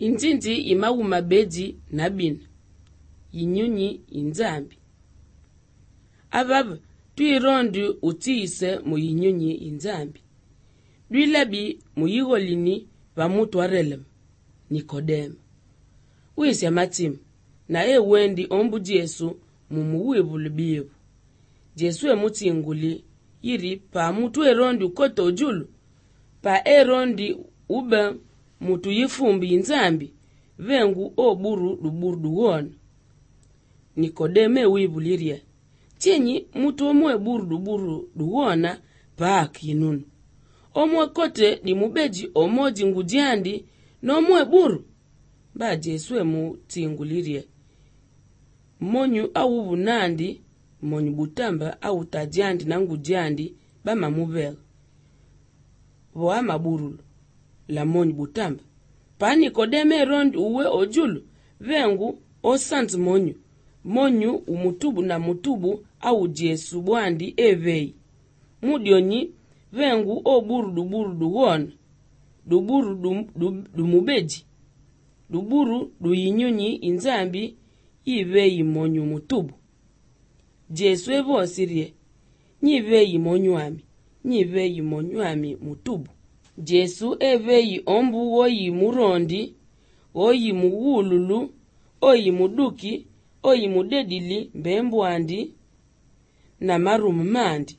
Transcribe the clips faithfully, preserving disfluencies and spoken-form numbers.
Inzinzi imawu mabedi na bina. Yinyunyi inzambi. Ababa, tuirondi utiise mu yinyunyi inzambi. Duilabi mu yigolini va mutu warelem. Nikodema. Uisi ya matimu. Na e wendi ombu Jesu mumuwebulu biyebu. Jesu e muti inguli. Yiri pa mutu erondi ukoto ujulu. Pa erondi ube mutu yifumbi inzambi. Vengu o buru duburu duwona. Nikodeme wibuliria. Chenyi mutu omwe buru duburu duwona pa kinunu. Omwe kote ni mubeji omoji ngudiandi na omwe buru. Ba Jesu e muti inguliria. Monyu au bunandi, monyu butamba au tajandi na ngudiandi ba mamubel. Wa maburulu la monyu butamba. Pa Nikodeme rondi uwe ojulu vengu osanti monyu. Monyu umutubu na mutubu au Jesu bwandi evei. Mudioni vengu o buru duburu duwona. Duburu dum, dum, dumubeji. Duburu du yinyunyi inzambi ivei monyu mutubu. Jesu evo osirie. Nyivei monyu ami. Nyivei monyu ami mutubu. Jesu evei ombu oyi murondi. Oyi muwululu. Oyi muduki. Oyi mudedili mbembuandi. Na marumu mandi.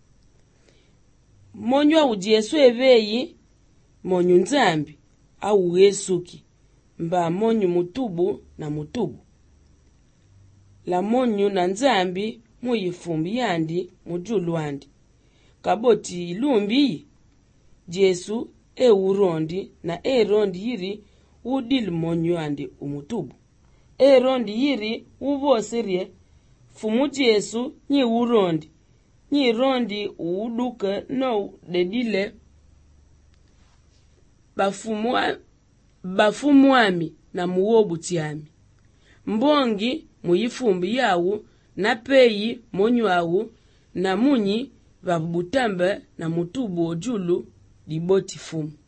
Monyu au Jesu evei monyu nzambi. Au Yesuki. Mba monyu mutubu na mutubu. La monyu na nzambi muyifumbi yandi mujulu andi. Kaboti ilumbi. Jesu e urondi na e rondi yiri udil monyu andi umutubu. E rondi yiri uvo sirie. Fumu Jesu nyi urondi. Nyi rondi uuduke no dedile. Bafumu bafumu ami na muwobu tiami. Mbongi muyifumbi yawu na peyi monyu awu na munyi vabutambe na mutubu ojulu diboti fumu.